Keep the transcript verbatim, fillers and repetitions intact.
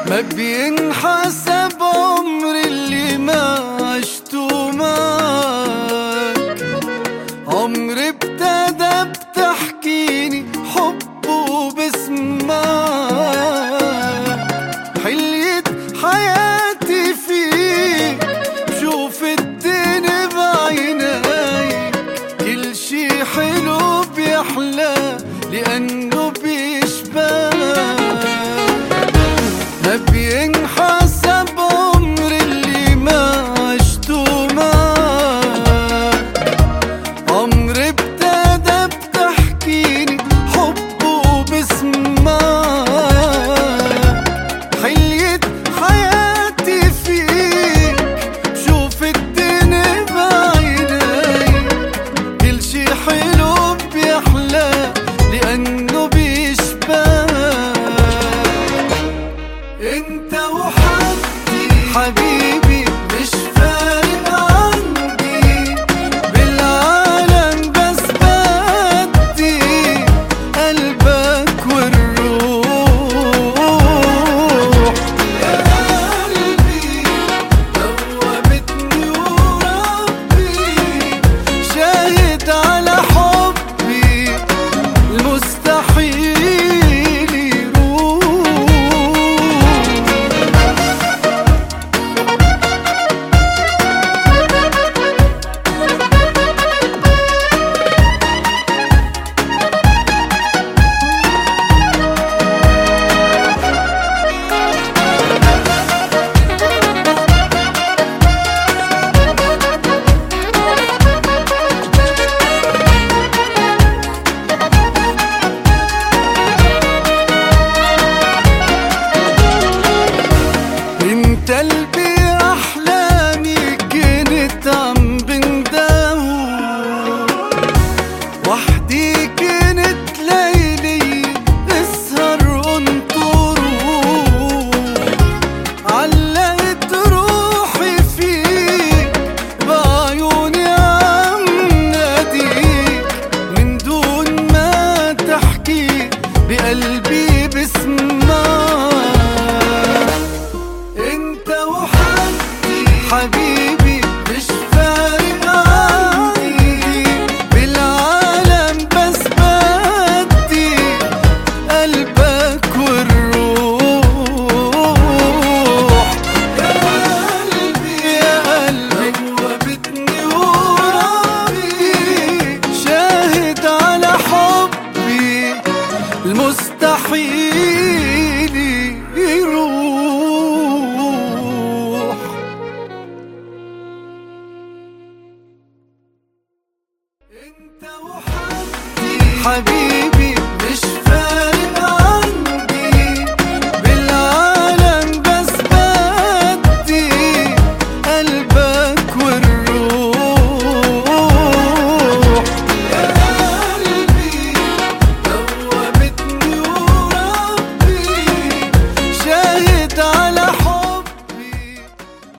ما بينحسب عمري اللي ما عشته معاك. عمري ابتدى بتحكيني حبه بسمعك. حليت حياتي فيك بشوف الدنيا بعينيك. كل شي حلو بيحلى لأنه بيشبهك. ما بينحسب عمري اللي ما عشته معاك. عمري ابتدى بتحكيني حبه بسمعك. حليت حياتي فيك بشوف الدنيا بعينيك. كل شي حلو بيحلى لأنه بيشبهك. انت وحدي حبيبي مش فارق عندي بالعالم، بس بدي قلبك والروح. يا قلبي دوبتني وربي شاهد على حبي المستحيل انت قلبي احلامي كانت عم بنداوم. وحدي كانت ليلي اسهر انطروح. علقت روحي فيك بعيوني عم ناديك. من دون ما تحكي بقلبي بسمعك. انت وحدي حبيبي مش فارق عندي بالعالم، بس بدي قلبك والروح. يا قلبي يا قلبي دوبتني وربي شاهد على حبي المستحيل يروح. انت وحدي حبيبي